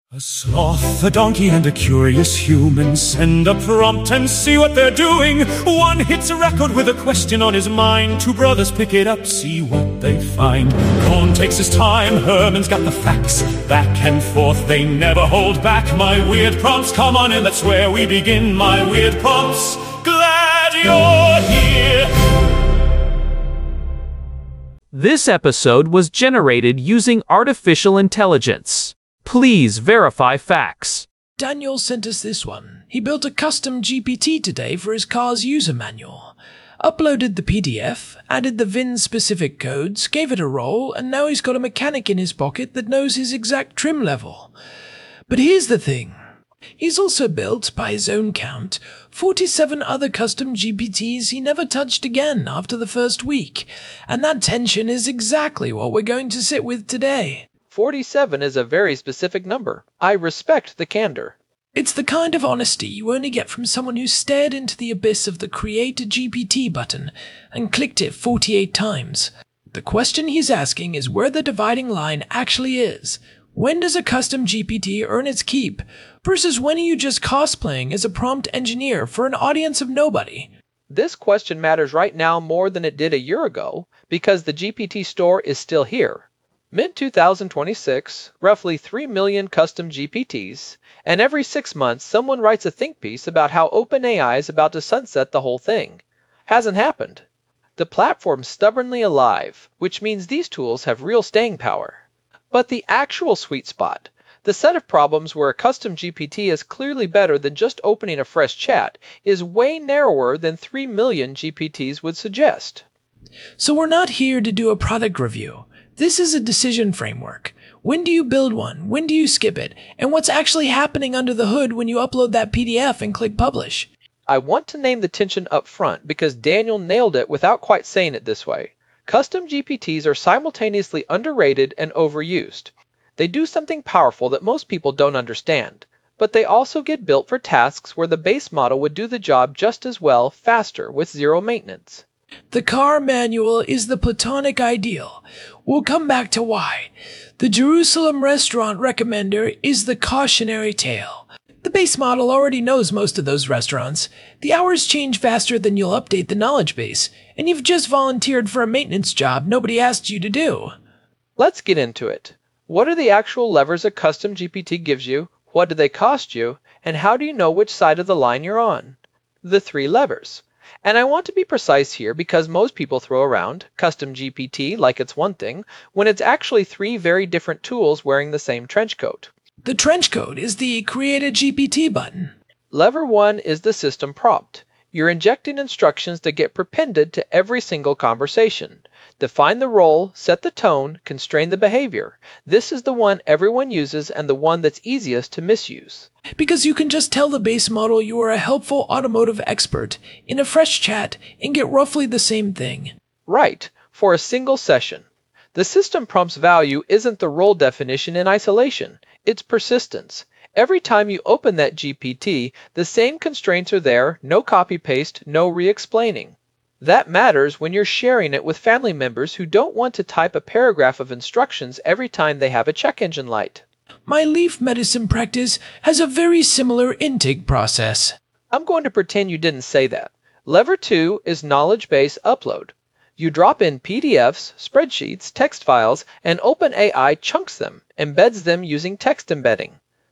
A sloth, a donkey, and a curious human send a prompt and see what they're doing. One hits a record with a question on his mind. Two brothers pick it up, see what they find. Cohn takes his time, Herman's got the facts. Back and forth, they never hold back. My weird prompts, come on in, that's where we begin. My weird prompts, glad you're here. This episode was generated using artificial intelligence. Please verify facts. Daniel sent us this one. He built a custom GPT today for his car's user manual. Uploaded the PDF, added the VIN-specific codes, gave it a roll, and now he's got a mechanic in his pocket that knows his exact trim level. But here's the thing. He's also built, by his own count, 47 other custom GPTs he never touched again after the first week. And that tension is exactly what we're going to sit with today. 47 is a very specific number. I respect the candor. It's the kind of honesty you only get from someone who stared into the abyss of the Create a GPT button and clicked it 48 times. The question he's asking is where the dividing line actually is. When does a custom GPT earn its keep, versus when are you just cosplaying as a prompt engineer for an audience of nobody? This question matters right now more than it did a year ago, because the GPT store is still here. Mid-2026, roughly 3 million custom GPTs, and every 6 months someone writes a think piece about how OpenAI is about to sunset the whole thing. Hasn't happened. The platform's stubbornly alive, which means these tools have real staying power. But the actual sweet spot, the set of problems where a custom GPT is clearly better than just opening a fresh chat, is way narrower than 3 million GPTs would suggest. So we're not here to do a product review. This is a decision framework. When do you build one? When do you skip it? And what's actually happening under the hood when you upload that PDF and click publish? I want to name the tension up front because Daniel nailed it without quite saying it this way. Custom GPTs are simultaneously underrated and overused. They do something powerful that most people don't understand, but they also get built for tasks where the base model would do the job just as well, faster, with zero maintenance. The car manual is the platonic ideal. We'll come back to why. The Jerusalem restaurant recommender is the cautionary tale. The base model already knows most of those restaurants. The hours change faster than you'll update the knowledge base, and you've just volunteered for a maintenance job nobody asked you to do. Let's get into it. What are the actual levers a custom GPT gives you? What do they cost you? And how do you know which side of the line you're on? The 3 levers. And I want to be precise here because most people throw around custom GPT like it's one thing, when it's actually 3 very different tools wearing the same trench coat. The trench coat is the Create a GPT button. Lever 1 is the system prompt. You're injecting instructions that get prepended to every single conversation. Define the role, set the tone, constrain the behavior. This is the one everyone uses and the one that's easiest to misuse. Because you can just tell the base model you are a helpful automotive expert in a fresh chat and get roughly the same thing. Right, for a single session. The system prompt's value isn't the role definition in isolation, it's persistence. Every time you open that GPT, the same constraints are there, no copy-paste, no re-explaining. That matters when you're sharing it with family members who don't want to type a paragraph of instructions every time they have a check engine light. My leaf medicine practice has a very similar intake process. I'm going to pretend you didn't say that. Lever 2 is knowledge base upload. You drop in PDFs, spreadsheets, text files, and OpenAI chunks them, embeds them using text embedding.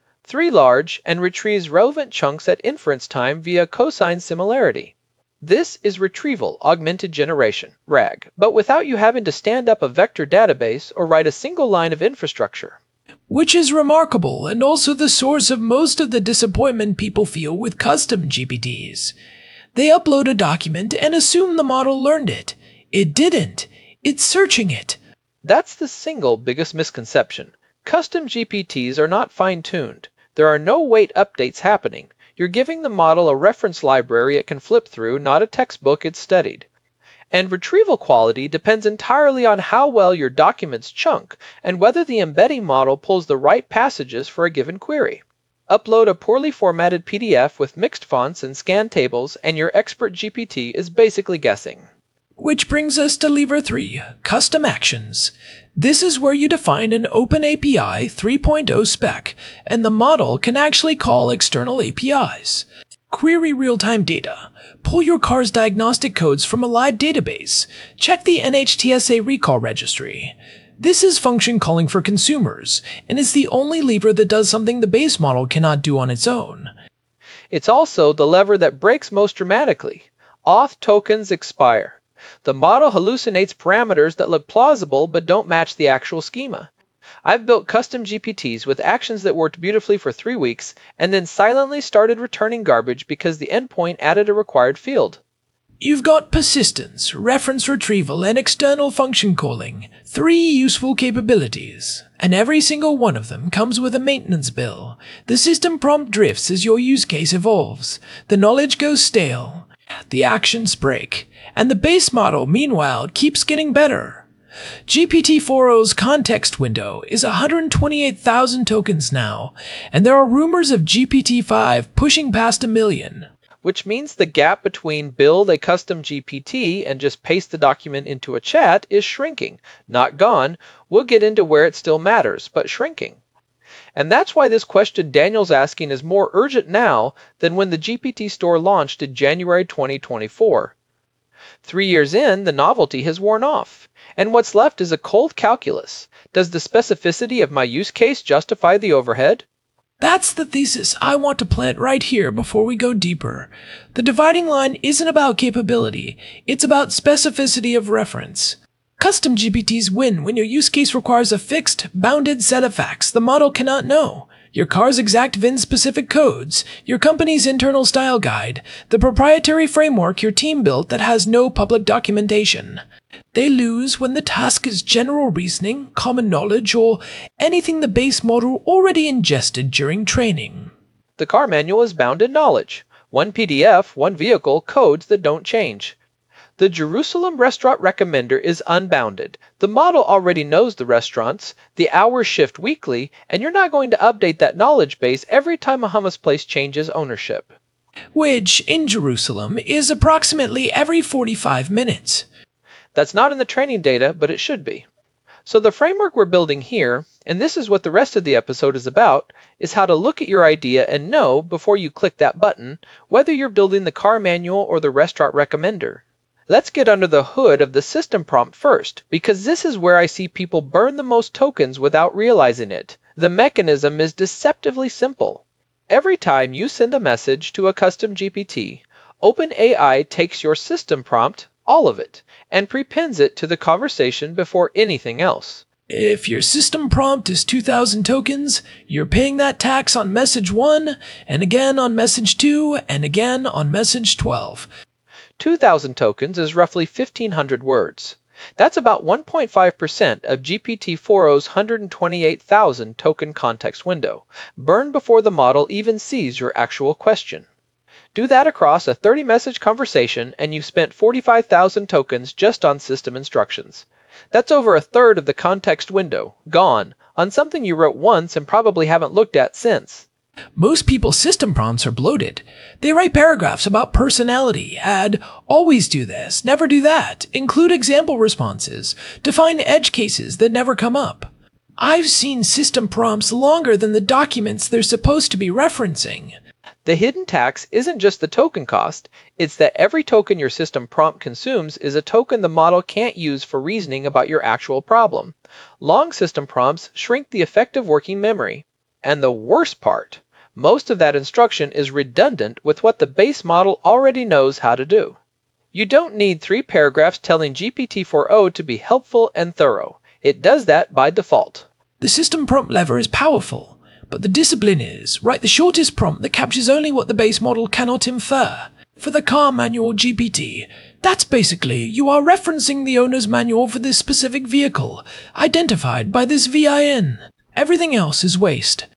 3 large and retrieves relevant chunks at inference time via cosine similarity. This is retrieval augmented generation, RAG, but without you having to stand up a vector database or write a single line of infrastructure. Which is remarkable and also the source of most of the disappointment people feel with custom GPTs. They upload a document and assume the model learned it. It didn't. It's searching it. That's the single biggest misconception. Custom GPTs are not fine-tuned. There are no weight updates happening. You're giving the model a reference library it can flip through, not a textbook it's studied. And retrieval quality depends entirely on how well your documents chunk and whether the embedding model pulls the right passages for a given query. Upload a poorly formatted PDF with mixed fonts and scanned tables, and your expert GPT is basically guessing. Which brings us to lever 3, Custom Actions. This is where you define an OpenAPI 3.0 spec, and the model can actually call external APIs. Query real-time data. Pull your car's diagnostic codes from a live database. Check the NHTSA recall registry. This is function calling for consumers, and is the only lever that does something the base model cannot do on its own. It's also the lever that breaks most dramatically. Auth tokens expire. The model hallucinates parameters that look plausible but don't match the actual schema. I've built custom GPTs with actions that worked beautifully for 3 weeks and then silently started returning garbage because the endpoint added a required field. You've got persistence, reference retrieval, and external function calling, 3 useful capabilities, and every single one of them comes with a maintenance bill. The system prompt drifts as your use case evolves, the knowledge goes stale, the actions break, and the base model, meanwhile, keeps getting better. GPT-4o's context window is 128,000 tokens now, and there are rumors of GPT-5 pushing past 1 million. Which means the gap between build a custom GPT and just paste the document into a chat is shrinking, not gone. We'll get into where it still matters, but shrinking. And that's why this question Daniel's asking is more urgent now than when the GPT store launched in January 2024. 3 years in, the novelty has worn off, and what's left is a cold calculus. Does the specificity of my use case justify the overhead? That's the thesis I want to plant right here before we go deeper. The dividing line isn't about capability, it's about specificity of reference. Custom GPTs win when your use case requires a fixed, bounded set of facts the model cannot know. Your car's exact VIN-specific codes, your company's internal style guide, the proprietary framework your team built that has no public documentation. They lose when the task is general reasoning, common knowledge, or anything the base model already ingested during training. The car manual is bounded knowledge. 1 PDF, 1 vehicle, codes that don't change. The Jerusalem Restaurant Recommender is unbounded. The model already knows the restaurants, the hours shift weekly, and you're not going to update that knowledge base every time a hummus place changes ownership. Which, in Jerusalem, is approximately every 45 minutes. That's not in the training data, but it should be. So the framework we're building here, and this is what the rest of the episode is about, is how to look at your idea and know, before you click that button, whether you're building the car manual or the restaurant recommender. Let's get under the hood of the system prompt first, because this is where I see people burn the most tokens without realizing it. The mechanism is deceptively simple. Every time you send a message to a custom GPT, OpenAI takes your system prompt, all of it, and prepends it to the conversation before anything else. If your system prompt is 2,000 tokens, you're paying that tax on message 1, and again on message 2, and again on message 12. 2,000 tokens is roughly 1,500 words. That's about 1.5% of GPT-4o's 128,000 token context window, burned before the model even sees your actual question. Do that across a 30-message conversation and you've spent 45,000 tokens just on system instructions. That's over a third of the context window, gone, on something you wrote once and probably haven't looked at since. Most people's system prompts are bloated. They write paragraphs about personality, add, always do this, never do that, include example responses, define edge cases that never come up. I've seen system prompts longer than the documents they're supposed to be referencing. The hidden tax isn't just the token cost, it's that every token your system prompt consumes is a token the model can't use for reasoning about your actual problem. Long system prompts shrink the effective working memory. And the worst part, most of that instruction is redundant with what the base model already knows how to do. You don't need 3 paragraphs telling GPT-4o to be helpful and thorough. It does that by default. The system prompt lever is powerful, but the discipline is, write the shortest prompt that captures only what the base model cannot infer. For the car manual GPT, that's basically you are referencing the owner's manual for this specific vehicle, identified by this VIN. Everything else is waste.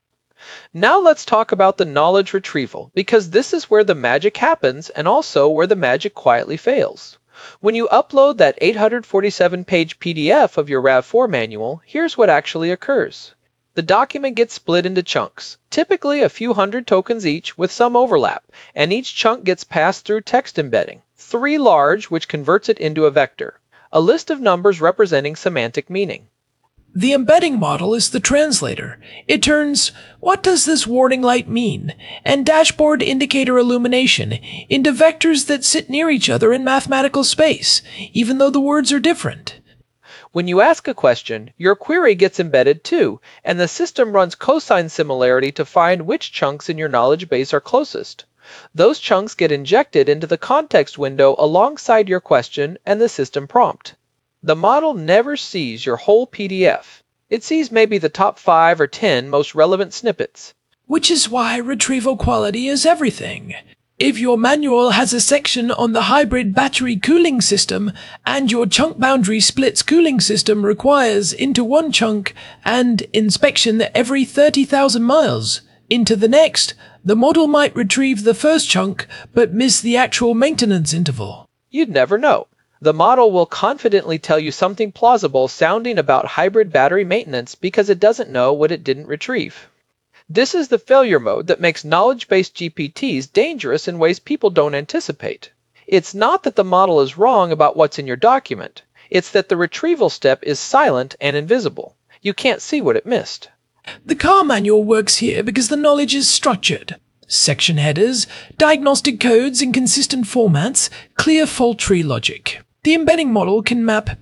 Now let's talk about the knowledge retrieval, because this is where the magic happens and also where the magic quietly fails. When you upload that 847-page PDF of your RAV4 manual, here's what actually occurs. The document gets split into chunks, typically a few hundred tokens each with some overlap, and each chunk gets passed through text embedding, 3 large, which converts it into a vector, a list of numbers representing semantic meaning. The embedding model is the translator. It turns, "What does this warning light mean?" and dashboard indicator illumination into vectors that sit near each other in mathematical space, even though the words are different. When you ask a question, your query gets embedded too, and the system runs cosine similarity to find which chunks in your knowledge base are closest. Those chunks get injected into the context window alongside your question and the system prompt. The model never sees your whole PDF. It sees maybe the top 5 or 10 most relevant snippets. Which is why retrieval quality is everything. If your manual has a section on the hybrid battery cooling system and your chunk boundary splits cooling system requires into one chunk and inspection every 30,000 miles into the next, the model might retrieve the first chunk but miss the actual maintenance interval. You'd never know. The model will confidently tell you something plausible sounding about hybrid battery maintenance because it doesn't know what it didn't retrieve. This is the failure mode that makes knowledge-based GPTs dangerous in ways people don't anticipate. It's not that the model is wrong about what's in your document. It's that the retrieval step is silent and invisible. You can't see what it missed. The car manual works here because the knowledge is structured. Section headers, diagnostic codes in consistent formats, clear fault tree logic. The embedding model can map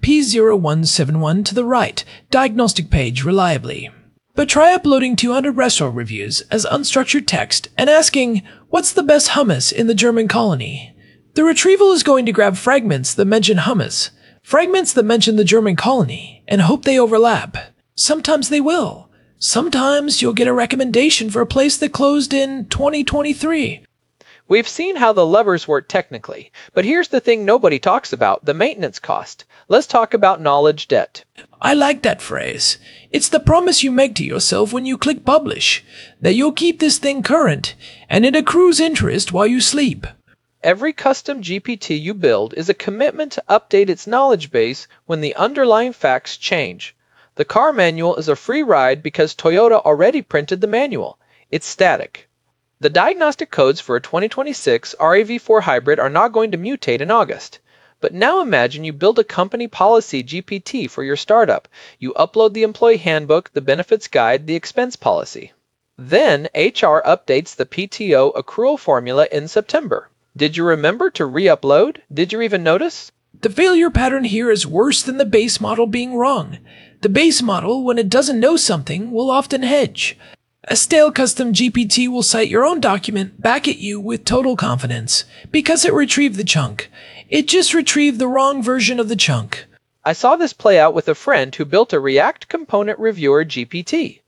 P0171 to the right diagnostic page reliably. But try uploading 200 restaurant reviews as unstructured text and asking, "What's the best hummus in the German colony?" The retrieval is going to grab fragments that mention hummus, fragments that mention the German colony, and hope they overlap. Sometimes they will. Sometimes you'll get a recommendation for a place that closed in 2023. We've seen how the levers work technically, but here's the thing nobody talks about, the maintenance cost. Let's talk about knowledge debt. I like that phrase. It's the promise you make to yourself when you click publish, that you'll keep this thing current, and it accrues interest while you sleep. Every custom GPT you build is a commitment to update its knowledge base when the underlying facts change. The car manual is a free ride because Toyota already printed the manual. It's static. The diagnostic codes for a 2026 RAV4 hybrid are not going to mutate in August. But now imagine you build a company policy GPT for your startup. You upload the employee handbook, the benefits guide, the expense policy. Then HR updates the PTO accrual formula in September. Did you remember to re-upload? Did you even notice? The failure pattern here is worse than the base model being wrong. The base model, when it doesn't know something, will often hedge. A stale custom GPT will cite your own document back at you with total confidence, because it retrieved the chunk. It just retrieved the wrong version of the chunk. I saw this play out with a friend who built a React Component Reviewer GPT.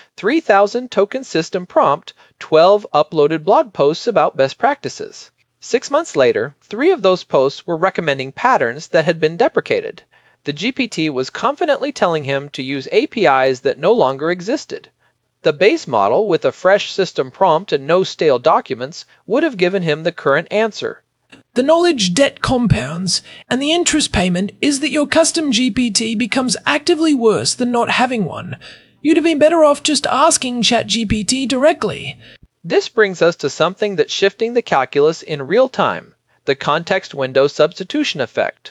3,000 token system prompt, 12 uploaded blog posts about best practices. 6 months later, 3 of those posts were recommending patterns that had been deprecated. The GPT was confidently telling him to use APIs that no longer existed. The base model, with a fresh system prompt and no stale documents, would have given him the current answer. The knowledge debt compounds, and the interest payment is that your custom GPT becomes actively worse than not having one. You'd have been better off just asking ChatGPT directly. This brings us to something that's shifting the calculus in real time, the context window substitution effect.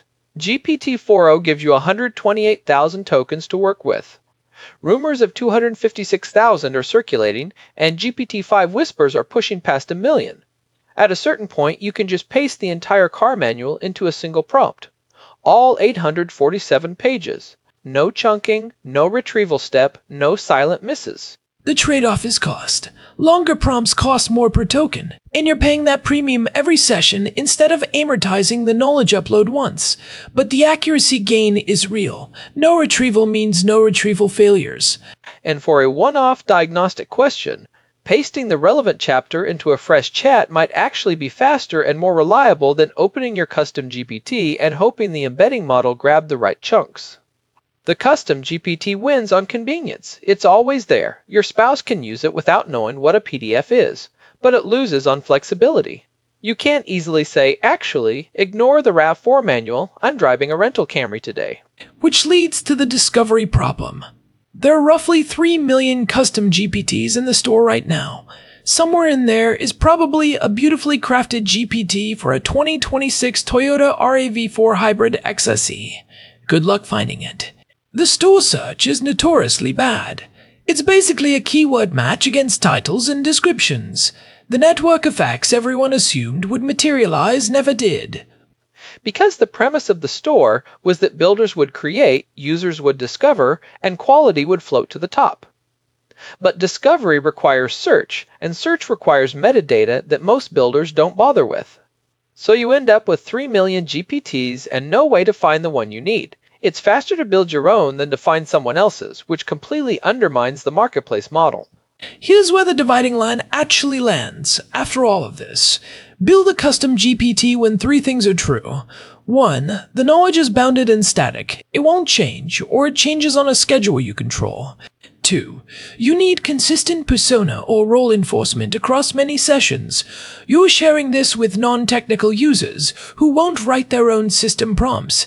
GPT-4o gives you 128,000 tokens to work with. Rumors of 256,000 are circulating, and GPT-5 whispers are pushing past 1 million. At a certain point, you can just paste the entire car manual into a single prompt. All 847 pages. No chunking, no retrieval step, no silent misses. The trade-off is cost. Longer prompts cost more per token, and you're paying that premium every session instead of amortizing the knowledge upload once. But the accuracy gain is real. No retrieval means no retrieval failures. And for a one-off diagnostic question, pasting the relevant chapter into a fresh chat might actually be faster and more reliable than opening your custom GPT and hoping the embedding model grabbed the right chunks. The custom GPT wins on convenience. It's always there. Your spouse can use it without knowing what a PDF is, but it loses on flexibility. You can't easily say, actually, ignore the RAV4 manual, I'm driving a rental Camry today. Which leads to the discovery problem. There are roughly 3 million custom GPTs in the store right now. Somewhere in there is probably a beautifully crafted GPT for a 2026 Toyota RAV4 Hybrid XSE. Good luck finding it. The store search is notoriously bad. It's basically a keyword match against titles and descriptions. The network effects everyone assumed would materialize never did. Because the premise of the store was that builders would create, users would discover, and quality would float to the top. But discovery requires search, and search requires metadata that most builders don't bother with. So you end up with 3 million GPTs and no way to find the one you need. It's faster to build your own than to find someone else's, which completely undermines the marketplace model. Here's where the dividing line actually lands after all of this. Build a custom GPT when 3 things are true. 1. The knowledge is bounded and static. It won't change, or it changes on a schedule you control. 2. You need consistent persona or role enforcement across many sessions. You're sharing this with non-technical users who won't write their own system prompts.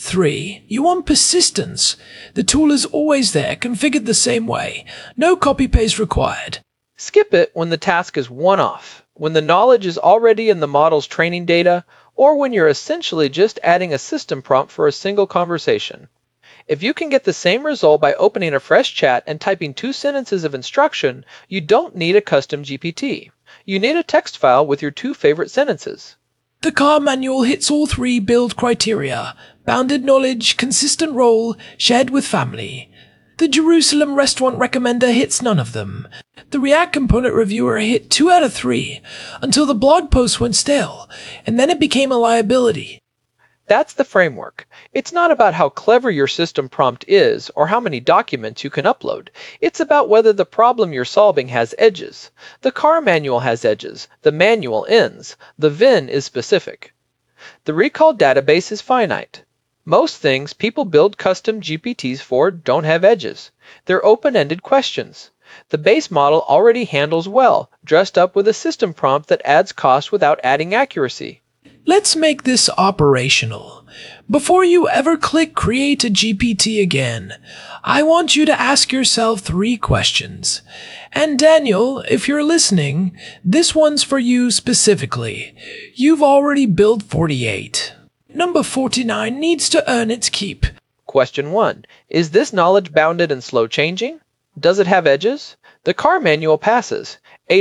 3. You want persistence. The tool is always there, configured the same way. No copy-paste required. Skip it when the task is one-off, when the knowledge is already in the model's training data, or when you're essentially just adding a system prompt for a single conversation. If you can get the same result by opening a fresh chat and typing 2 sentences of instruction, you don't need a custom GPT. You need a text file with your 2 favorite sentences. The car manual hits all 3 build criteria: bounded knowledge, consistent role, shared with family. The Jerusalem restaurant recommender hits none of them. The React component reviewer hit 2 out of 3, until the blog post went stale, and then it became a liability. That's the framework. It's not about how clever your system prompt is or how many documents you can upload. It's about whether the problem you're solving has edges. The car manual has edges. The manual ends. The VIN is specific. The recall database is finite. Most things people build custom GPTs for don't have edges. They're open-ended questions. The base model already handles well, dressed up with a system prompt that adds cost without adding accuracy. Let's make this operational. Before you ever click Create a GPT again, I want you to ask yourself 3 questions. And Daniel, if you're listening, this one's for you specifically. You've already built 48. Number 49 needs to earn its keep. Question 1. Is this knowledge bounded and slow changing? Does it have edges? The car manual passes.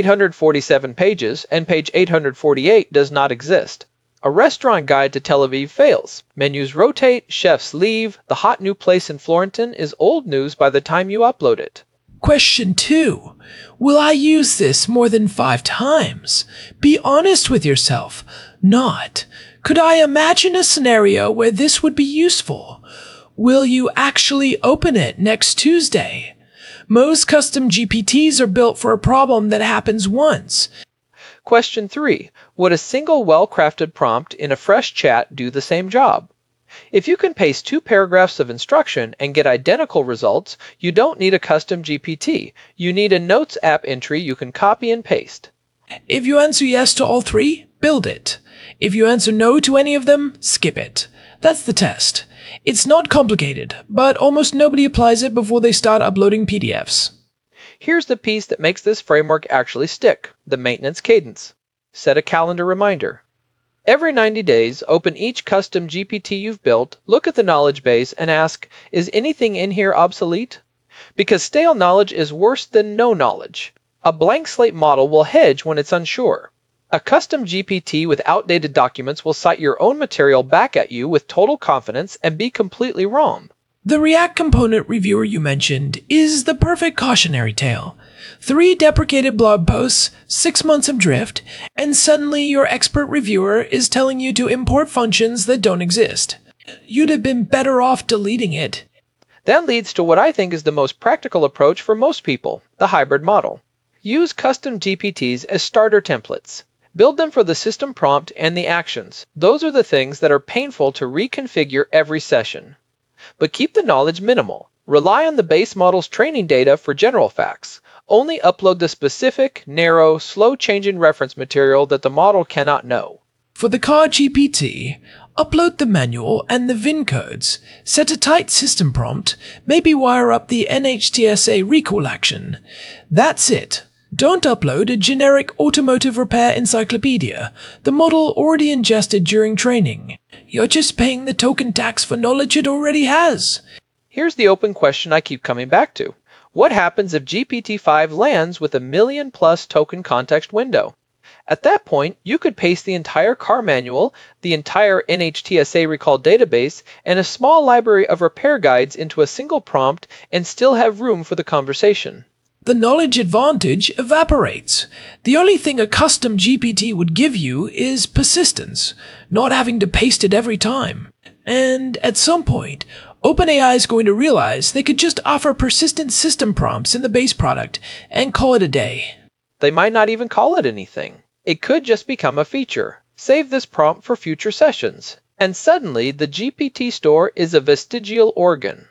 847 pages, and page 848 does not exist. A restaurant guide to Tel Aviv fails. Menus rotate, chefs leave, the hot new place in Florentin is old news by the time you upload it. Question 2. Will I use this more than 5 times? Be honest with yourself. Not. Could I imagine a scenario where this would be useful? Will you actually open it next Tuesday? Most custom GPTs are built for a problem that happens once. Question 3. Would a single well-crafted prompt in a fresh chat do the same job? If you can paste 2 paragraphs of instruction and get identical results, you don't need a custom GPT. You need a Notes app entry you can copy and paste. If you answer yes to all 3, build it. If you answer no to any of them, skip it. That's the test. It's not complicated, but almost nobody applies it before they start uploading PDFs. Here's the piece that makes this framework actually stick: the maintenance cadence. Set a calendar reminder. Every 90 days, open each custom GPT you've built, look at the knowledge base, and ask, is anything in here obsolete? Because stale knowledge is worse than no knowledge. A blank slate model will hedge when it's unsure. A custom GPT with outdated documents will cite your own material back at you with total confidence and be completely wrong. The React component reviewer you mentioned is the perfect cautionary tale. 3 deprecated blog posts, 6 months of drift, and suddenly your expert reviewer is telling you to import functions that don't exist. You'd have been better off deleting it. That leads to what I think is the most practical approach for most people, the hybrid model. Use custom GPTs as starter templates. Build them for the system prompt and the actions. Those are the things that are painful to reconfigure every session. But keep the knowledge minimal. Rely on the base model's training data for general facts. Only upload the specific, narrow, slow-changing reference material that the model cannot know. For the car GPT, Upload the manual and the VIN codes, set a tight system prompt, maybe wire up the NHTSA recall action. That's it. Don't upload a generic automotive repair encyclopedia, the model already ingested during training. You're just paying the token tax for knowledge it already has. Here's the open question I keep coming back to. What happens if GPT-5 lands with a 1 million+ token context window? At that point, you could paste the entire car manual, the entire NHTSA recall database, and a small library of repair guides into a single prompt and still have room for the conversation. The knowledge advantage evaporates. The only thing a custom GPT would give you is persistence, not having to paste it every time. And at some point, OpenAI is going to realize they could just offer persistent system prompts in the base product and call it a day. They might not even call it anything. It could just become a feature. Save this prompt for future sessions. And suddenly, the GPT store is a vestigial organ.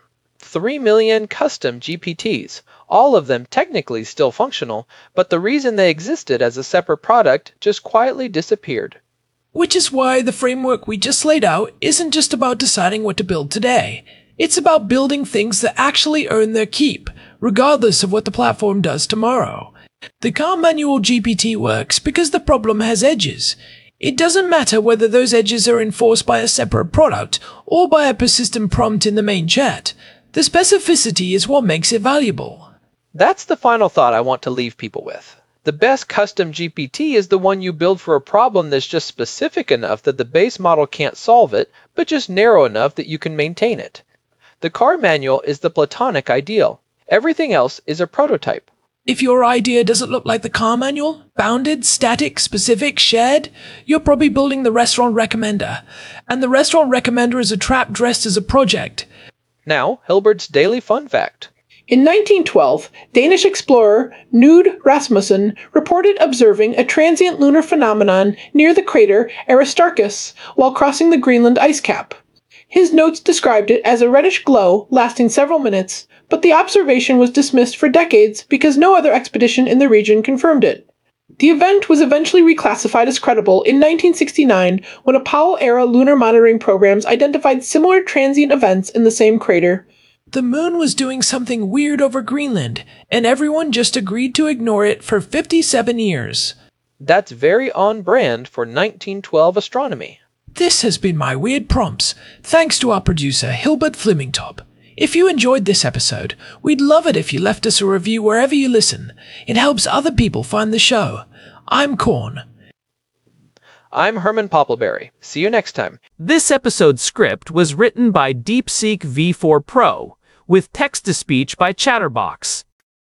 3 million custom GPTs, all of them technically still functional, but the reason they existed as a separate product just quietly disappeared. Which is why the framework we just laid out isn't just about deciding what to build today. It's about building things that actually earn their keep, regardless of what the platform does tomorrow. The car manual GPT works because the problem has edges. It doesn't matter whether those edges are enforced by a separate product or by a persistent prompt in the main chat. The specificity is what makes it valuable. That's the final thought I want to leave people with. The best custom GPT is the one you build for a problem that's just specific enough that the base model can't solve it, but just narrow enough that you can maintain it. The car manual is the platonic ideal. Everything else is a prototype. If your idea doesn't look like the car manual, bounded, static, specific, shared, you're probably building the restaurant recommender. And the restaurant recommender is a trap dressed as a project. Now, Hilbert's daily fun fact. In 1912, Danish explorer Knud Rasmussen reported observing a transient lunar phenomenon near the crater Aristarchus while crossing the Greenland ice cap. His notes described it as a reddish glow lasting several minutes, but the observation was dismissed for decades because no other expedition in the region confirmed it. The event was eventually reclassified as credible in 1969 when Apollo-era lunar monitoring programs identified similar transient events in the same crater. The moon was doing something weird over Greenland, and everyone just agreed to ignore it for 57 years. That's very on brand for 1912 astronomy. This has been my Weird Prompts, thanks to our producer Hilbert Flemingtop. If you enjoyed this episode, we'd love it if you left us a review wherever you listen. It helps other people find the show. I'm Korn. I'm Herman Poppleberry. See you next time. This episode's script was written by DeepSeek V4 Pro, with text-to-speech by Chatterbox.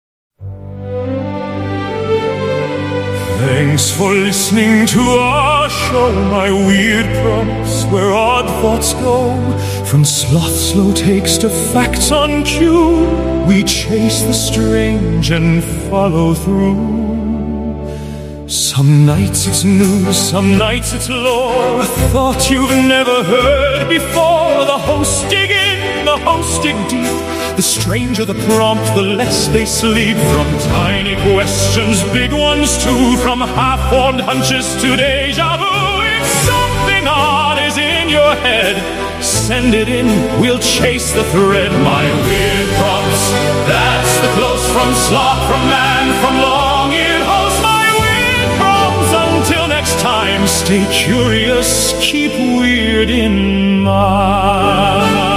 Thanks for listening to our show, my weird prompts, where odd thoughts go. From sloth's slow takes to facts on cue, we chase the strange and follow through. Some nights it's news, some nights it's lore, a thought you've never heard before. The hosts dig in, the hosts dig deep. The stranger the prompt, the less they sleep. From tiny questions, big ones too. From half-formed hunches to deja vu. If something odd is in your head, send it in, we'll chase the thread. My weird prompts, that's the close from sloth, from man, from long-eared host. My weird prompts, until next time, stay curious, keep weird in mind.